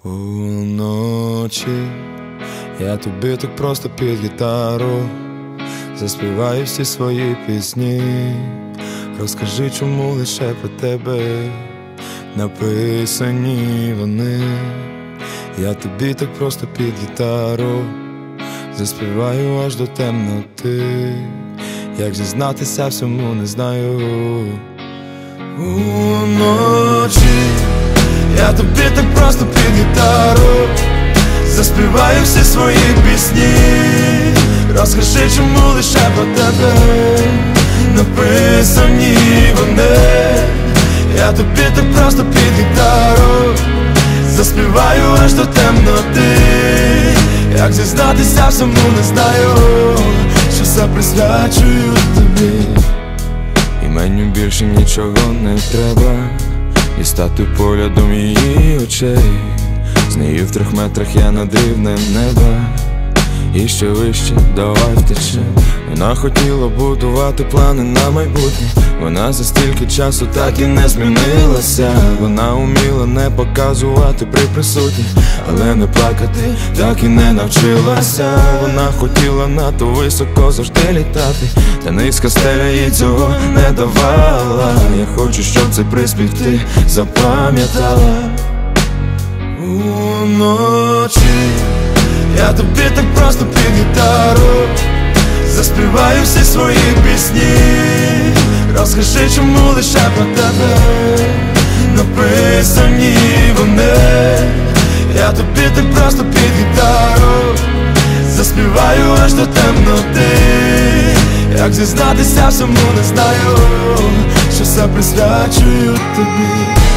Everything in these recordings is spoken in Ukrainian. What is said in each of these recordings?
Уночі я тобі так просто під гітару заспіваю всі свої пісні. Розкажи, чому лише про тебе написані вони. Я тобі так просто під гітару заспіваю аж до темноти. Як зізнатися всьому не знаю. Уночі я тобі так просто під гітару заспіваю всі свої пісні. Розкажи, чому лише про тебе написані вони. Я тобі так просто під гітару заспіваю аж до темноти. Як зізнатися всьому не знаю, що все присвячую тобі. І мені більше нічого не треба, і стати поглядом її очей. З нею в 3 метрах я над рівнем неба, і ще вище, давай втече. Вона хотіла будувати плани на майбутнє. Вона за стільки часу так і не змінилася. Вона уміла не показувати при присутніх, але не плакати так і не навчилася. Вона хотіла надто високо завжди літати, та низька стеля їй цього не давала. Я хочу, щоб цей приспів ти запам'ятала. Уночі я тобі так просто під гітару заспіваю всі свої пісні. Розкажи, чому лише про тебе написані вони. Я тобі так просто під гітару заспіваю аж до темноти. Як зізнатися всьому не знаю, що все присвячую тобі.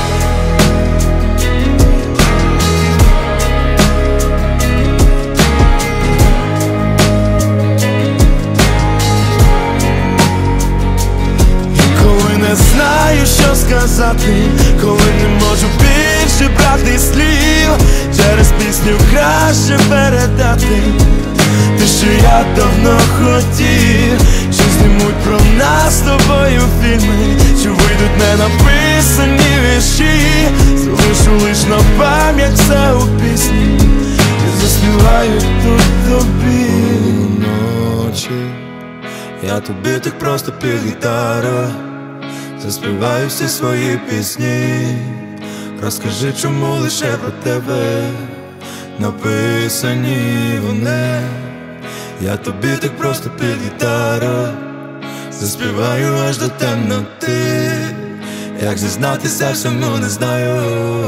Знаю, що сказати, коли не можу більше брати слів. Через пісню краще передати те, що я давно хотів. Що знімуть про нас з тобою фільми, що вийдуть ненаписані вірші. Залишу лиш на пам'ять все у пісні і заспіваю тут тобі. Уночі я тобі так просто під гітару заспіваю всі свої пісні. Розкажи, чому лише про тебе написані вони. Я тобі так просто під гітару заспіваю аж до темноти. Як зізнатися всьому не знаю.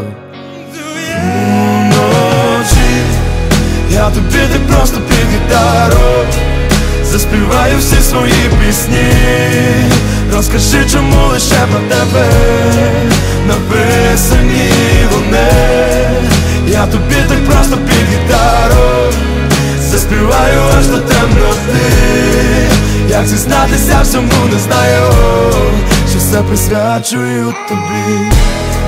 Уночі я тобі так просто під гітару заспіваю всі свої пісні. Розкажи, чому лише про тебе написані вони. Я тобі так просто під гітару заспіваю аж до темноти. Як зізнатися всьому не знаю, що все присвячую тобі.